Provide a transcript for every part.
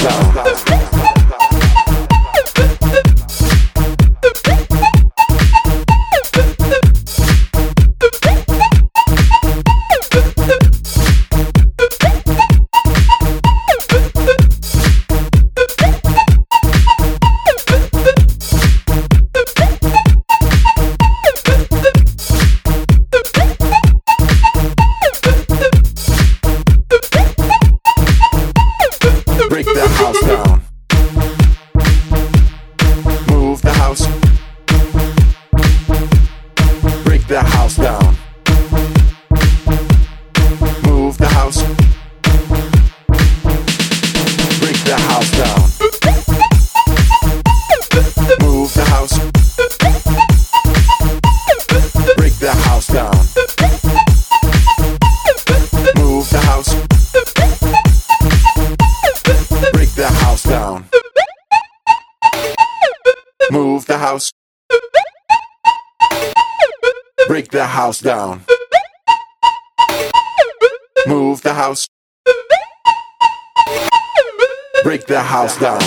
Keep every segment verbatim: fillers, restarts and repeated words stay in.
Move the house. Break the house down. Move the house. Break the house down.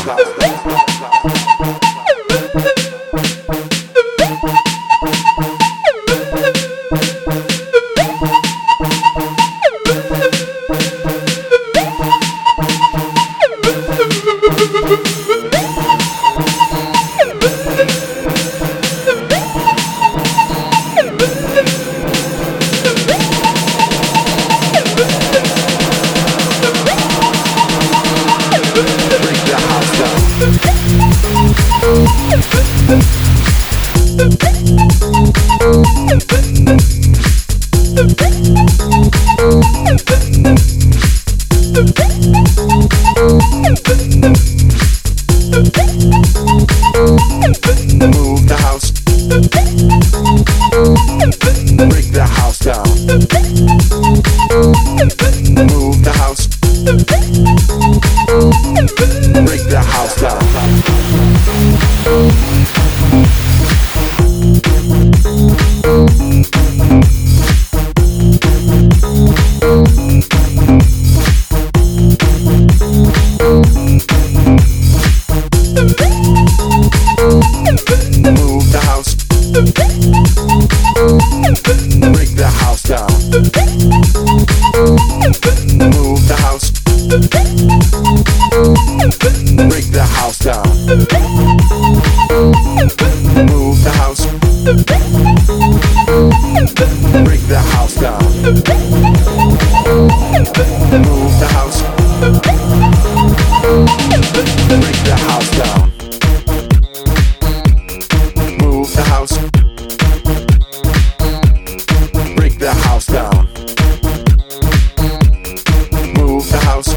Move the house. Break the house down. Move the house. Break the house down. Move the house. Break the house down. Move the house. Break the house down. Move the house. Break the house down. Move the house. Break the house down. Move the house. Break the house down. Move the house.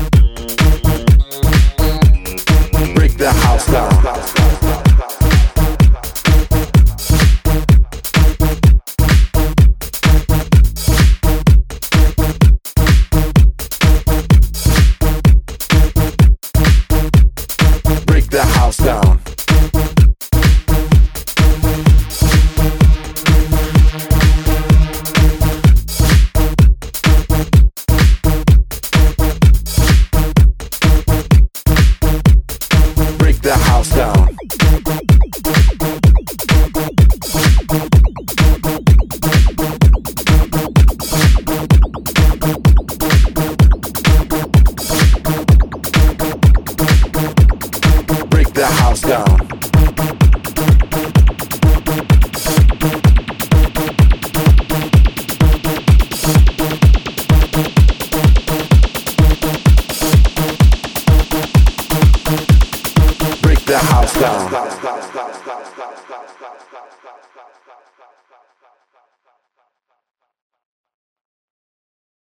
Break the house down. Break the house down. Break the house down. Break the house down. Break the house down.